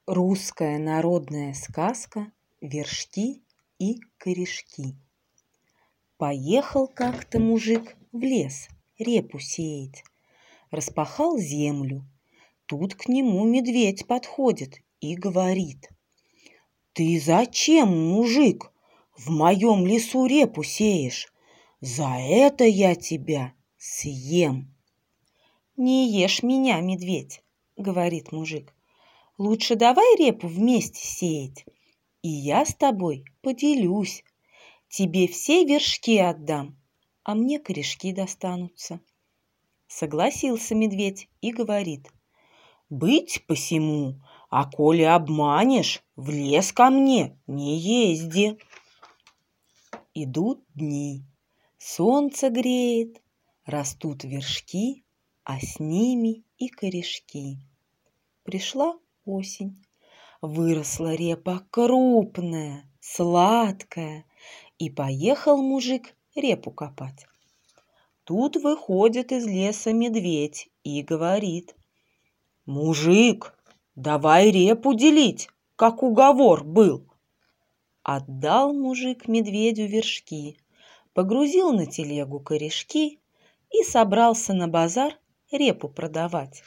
Русская народная сказка «Вершки и корешки». Поехал как-то мужик в лес репу сеять. Распахал землю. Тут к нему медведь подходит и говорит: «Ты зачем, мужик, в моем лесу репу сеешь? За это я тебя съем». «Не ешь меня, медведь», — говорит мужик. «Лучше давай репу вместе сеять, и я с тобой поделюсь. Тебе все вершки отдам, а мне корешки достанутся». Согласился медведь и говорит: «Быть посему, а коли обманешь, в лес ко мне не езди». Идут дни, солнце греет, растут вершки, а с ними и корешки. Пришла осень, выросла репа крупная, сладкая, и поехал мужик репу копать. Тут выходит из леса медведь и говорит: «Мужик, давай репу делить, как уговор был». Отдал мужик медведю вершки, погрузил на телегу корешки и собрался на базар репу продавать.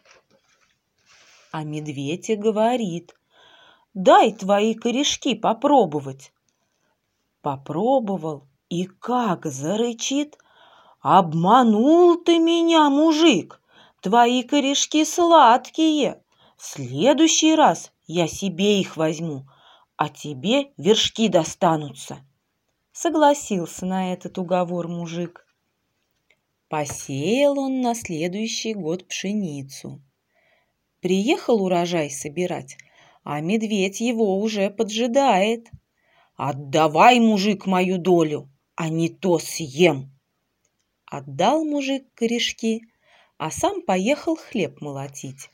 А медведь и говорит: «Дай твои корешки попробовать». Попробовал и как зарычит: «Обманул ты меня, мужик! Твои корешки сладкие. В следующий раз я себе их возьму, а тебе вершки достанутся». Согласился на этот уговор мужик. Посеял он на следующий год пшеницу. Приехал урожай собирать, а медведь его уже поджидает. «Отдавай, мужик, мою долю, а не то съем». Отдал мужик корешки, а сам поехал хлеб молотить.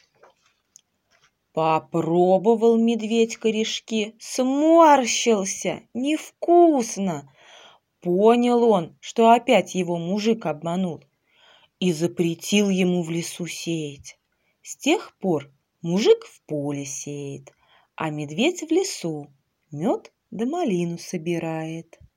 Попробовал медведь корешки, сморщился, невкусно. Понял он, что опять его мужик обманул, и запретил ему в лесу сеять. С тех пор мужик в поле сеет, а медведь в лесу мед да малину собирает.